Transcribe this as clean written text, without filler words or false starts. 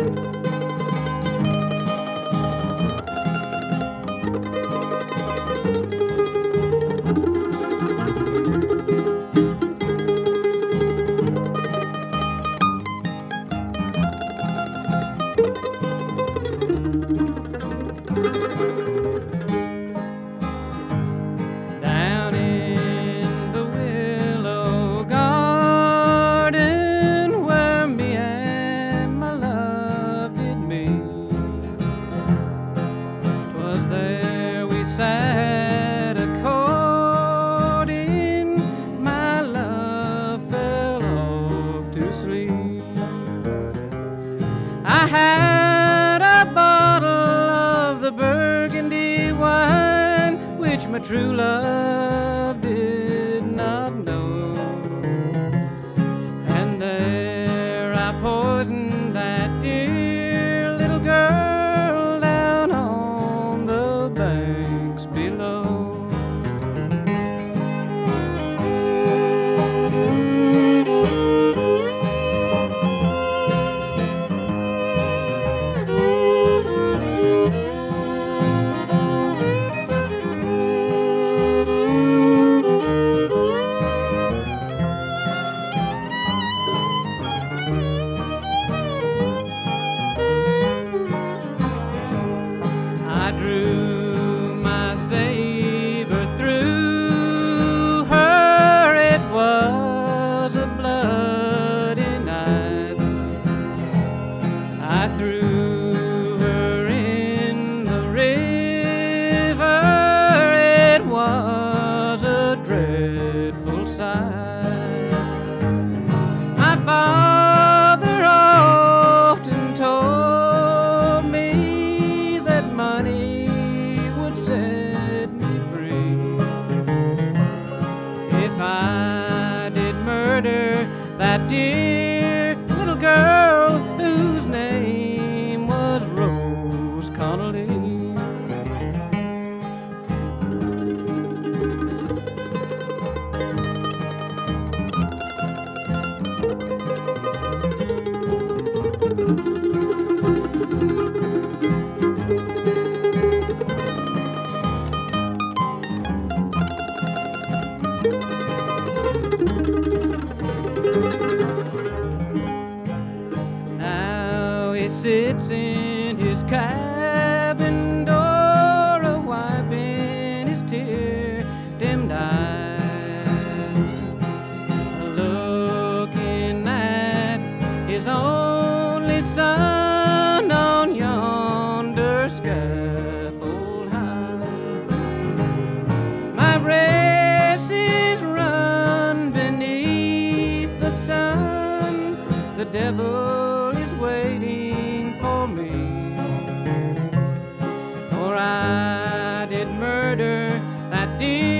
Down in the willow garden where me and my love did meet, 'twas there we sat a-courting. My love fell off to sleep. I had a bottle of the Burgundy wine, which my true love did not know, and there I poisoned that dear little girl down on the banks below. I drew my saber through her. It was a bloody night. I threw her in the river. It was a dreadful sight. My father often told me that money would set me free if I did murder that dear little girl whose name was Rose Connolly. Now he sits in his cabin door, a-wiping his tear-dimmed eyes, looking at his only son on yonder scaffold high. My race is run beneath the sun. The devil is waiting for me, for I did murder that dear